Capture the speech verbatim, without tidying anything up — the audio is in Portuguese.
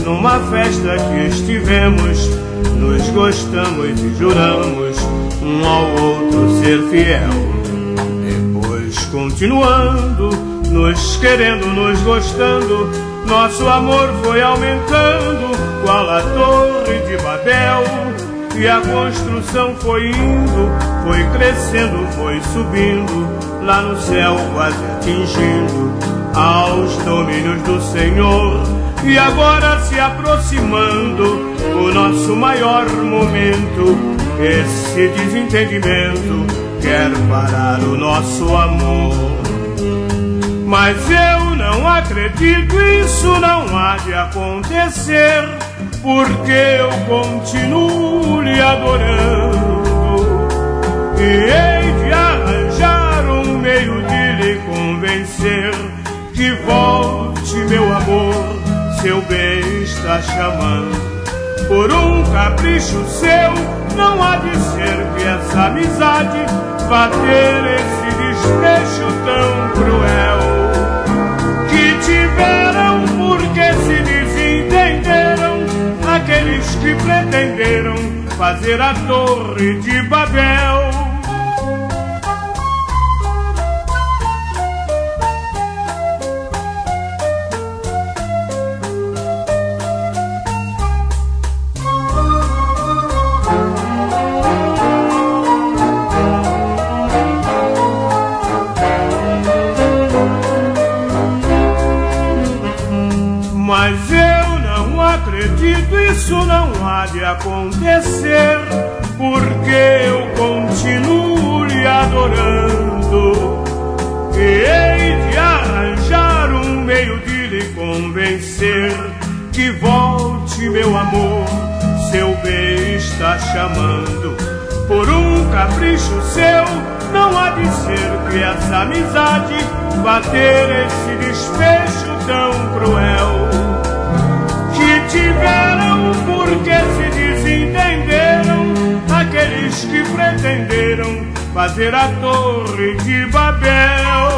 numa festa que estivemos, nos gostamos e juramos um ao outro ser fiel. Depois continuando, nos querendo, nos gostando, nosso amor foi aumentando, qual a torre de Babel. E a construção foi indo, foi crescendo, foi subindo, lá no céu quase atingindo aos domínios do Senhor. E agora se aproximando o nosso maior momento, esse desentendimento quer parar o nosso amor. Mas eu não acredito, isso não há de acontecer, porque eu continuo lhe adorando, e hei de arranjar um meio de lhe convencer que volte, meu amor, seu bem está chamando. Por um capricho seu, não há de ser que essa amizade vá ter esse desfecho tão cruel. Que tiveram porque se desentenderam aqueles que pretenderam fazer a torre de Babel. Mas eu não acredito, isso não há de acontecer, porque eu continuo lhe adorando, e hei de arranjar um meio de lhe convencer que volte, meu amor, seu bem está chamando. Por um capricho seu, não há de ser que essa amizade vá ter esse desfecho tão cruel. Que tiveram porque se desentenderam aqueles que pretenderam fazer a torre de Babel.